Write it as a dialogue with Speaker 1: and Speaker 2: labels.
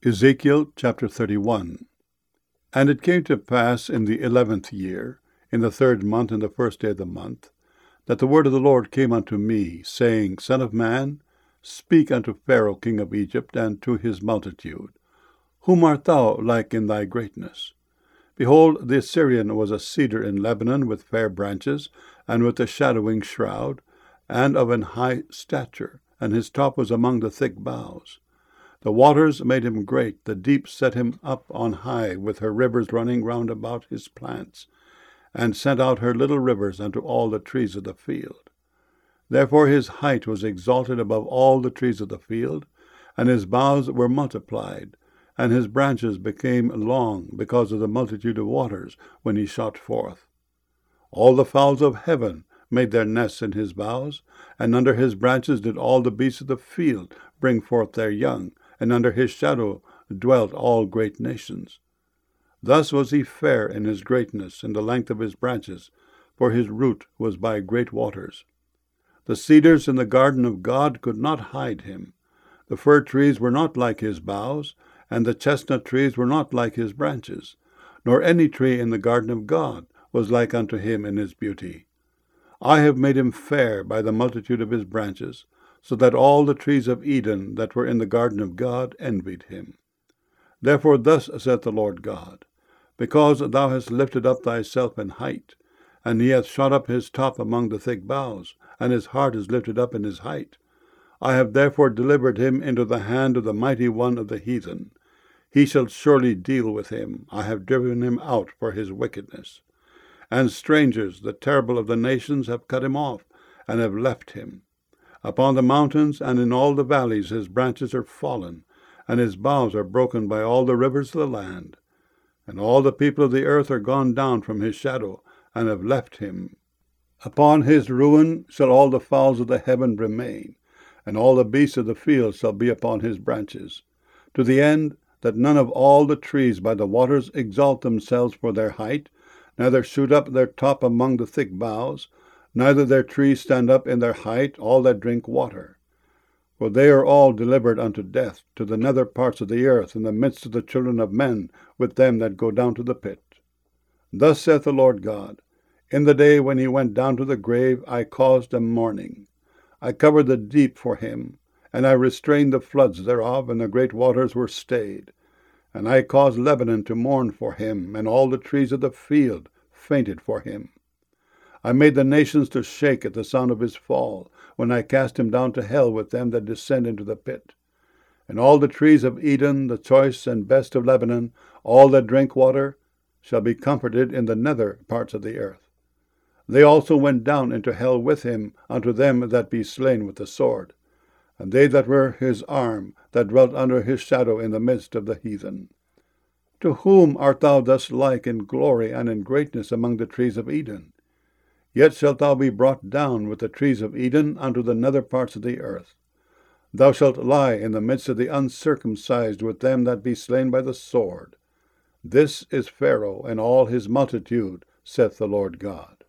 Speaker 1: Ezekiel chapter 31. And it came to pass in the 11th year, in the 3rd month, in the 1st day of the month, that the word of the Lord came unto me, saying, Son of man, speak unto Pharaoh king of Egypt, and to his multitude. Whom art thou like in thy greatness? Behold, the Assyrian was a cedar in Lebanon, with fair branches, and with a shadowing shroud, and of an high stature, and his top was among the thick boughs. The waters made him great, the deep set him up on high, with her rivers running round about his plants, and sent out her little rivers unto all the trees of the field. Therefore his height was exalted above all the trees of the field, and his boughs were multiplied, and his branches became long, because of the multitude of waters, when he shot forth. All the fowls of heaven made their nests in his boughs, and under his branches did all the beasts of the field bring forth their young, and under his shadow dwelt all great nations. Thus was he fair in his greatness, in the length of his branches, for his root was by great waters. The cedars in the garden of God could not hide him. The fir trees were not like his boughs, and the chestnut trees were not like his branches, nor any tree in the garden of God was like unto him in his beauty. I have made him fair by the multitude of his branches, so that all the trees of Eden that were in the garden of God envied him. Therefore thus saith the Lord God, because thou hast lifted up thyself in height, and he hath shot up his top among the thick boughs, and his heart is lifted up in his height, I have therefore delivered him into the hand of the mighty one of the heathen. He shall surely deal with him. I have driven him out for his wickedness. And strangers, the terrible of the nations, have cut him off, and have left him. Upon the mountains and in all the valleys his branches are fallen, and his boughs are broken by all the rivers of the land. And all the people of the earth are gone down from his shadow, and have left him. Upon his ruin shall all the fowls of the heaven remain, and all the beasts of the field shall be upon his branches, to the end that none of all the trees by the waters exalt themselves for their height, neither shoot up their top among the thick boughs, neither their trees stand up in their height, all that drink water. For they are all delivered unto death, to the nether parts of the earth, in the midst of the children of men, with them that go down to the pit. Thus saith the Lord God, In the day when he went down to the grave, I caused a mourning. I covered the deep for him, and I restrained the floods thereof, and the great waters were stayed. And I caused Lebanon to mourn for him, and all the trees of the field fainted for him. I made the nations to shake at the sound of his fall, when I cast him down to hell with them that descend into the pit. And all the trees of Eden, the choice and best of Lebanon, all that drink water, shall be comforted in the nether parts of the earth. They also went down into hell with him unto them that be slain with the sword, and they that were his arm, that dwelt under his shadow in the midst of the heathen. To whom art thou thus like in glory and in greatness among the trees of Eden? Yet shalt thou be brought down with the trees of Eden unto the nether parts of the earth. Thou shalt lie in the midst of the uncircumcised with them that be slain by the sword. This is Pharaoh and all his multitude, saith the Lord God.